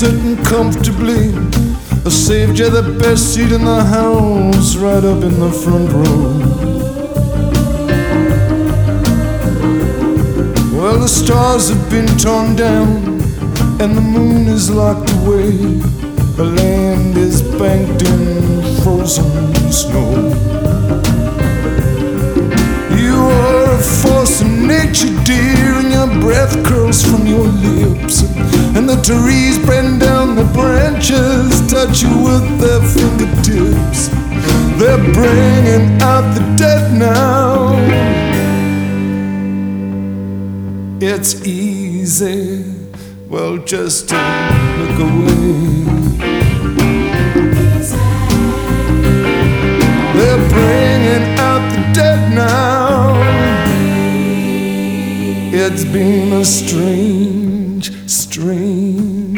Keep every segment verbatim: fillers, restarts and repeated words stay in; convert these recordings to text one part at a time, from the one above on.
sitting comfortably. I saved you the best seat in the house, right up in the front row. Well, the stars have been torn down and the moon is locked away. The land is banked in frozen snow. You are a force of nature, dear, and your breath curls from your lips. And the trees bend down the branches, touch you with their fingertips. They're bringing out the dead now. It's easy, well, just to look away. They're bringing out the dead now. It's been a strange, strange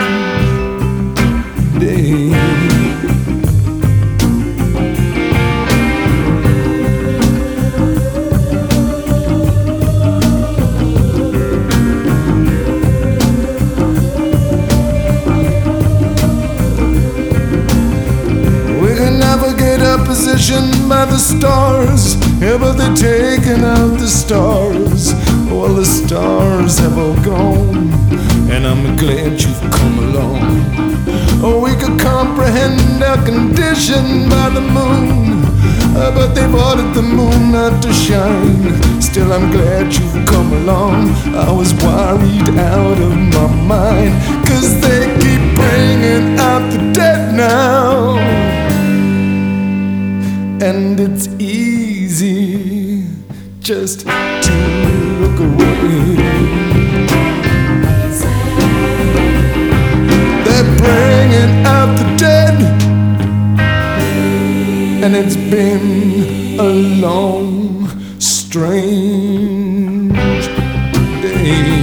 day. Positioned by the stars, yeah, but they're taking out the stars. Well, the stars have all gone, and I'm glad you've come along. Oh, we could comprehend our condition by the moon, uh, but they've ordered the moon not to shine. Still, I'm glad you've come along. I was worried out of my mind, 'cause they keep bringing out the dead now. And it's easy just to look away. They're bringing out the dead, and it's been a long, strange day.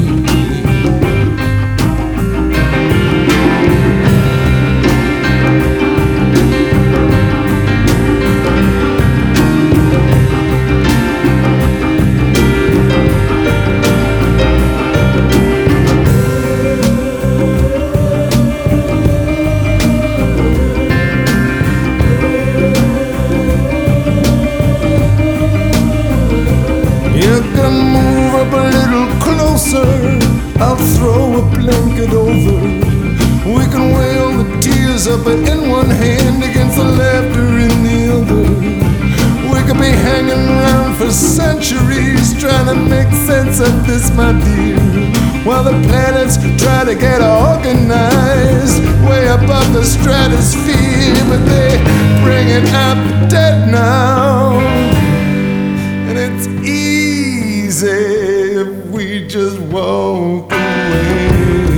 I'll throw a blanket over. We can weigh all the tears up in one hand against the laughter in the other. We could be hanging around for centuries trying to make sense of this, my dear, while the planets try to get organized way above the stratosphere. But they bring it out the dead now, and it's easy if we just walk away.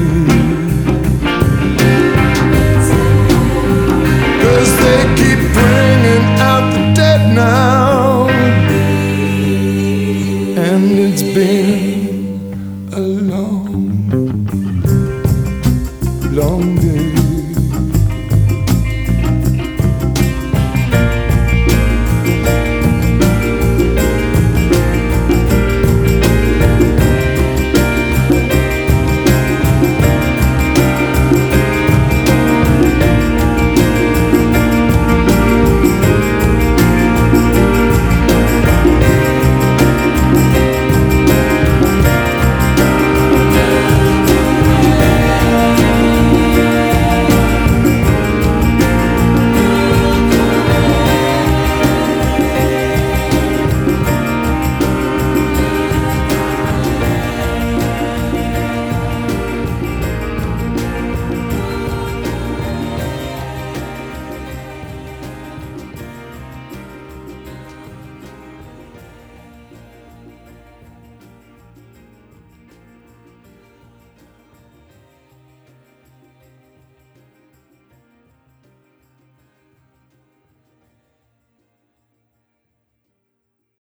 'Cause they keep bringing out the dead now, and it's been